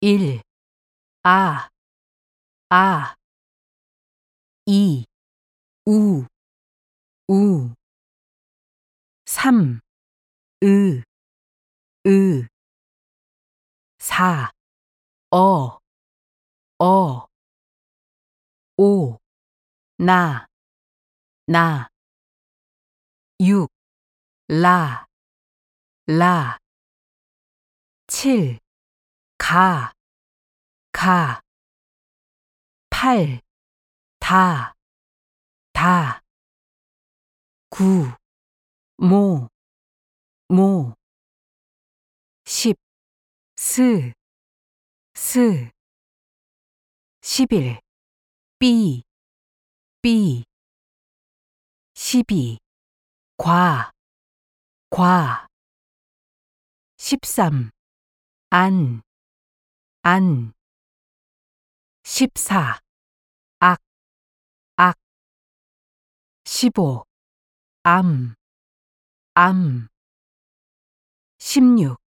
1. 아, 아. 2. 우, 우. 3. 으, 으. 4. 어, 어. 5. 나, 나. 6. 라, 라. 7. 가, 가. 8. 다, 다. 9. 모, 모. 10. 스, 스. 11. 삐, 삐. 12. 과, 과. 13. 안, 안. 14. 악, 악. 15. 암, 암. 16.